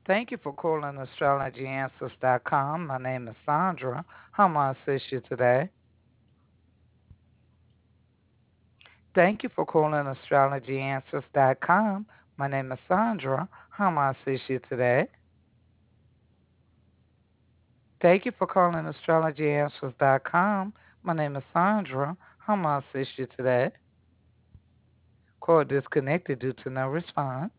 Thank you for calling astrologyanswers.com. My name is Sandra. How may I assist you today? Thank you for calling astrologyanswers.com. My name is Sandra. How may I assist you today? Thank you for calling astrologyanswers.com. My name is Sandra. How may I assist you today? Call disconnected due to no response.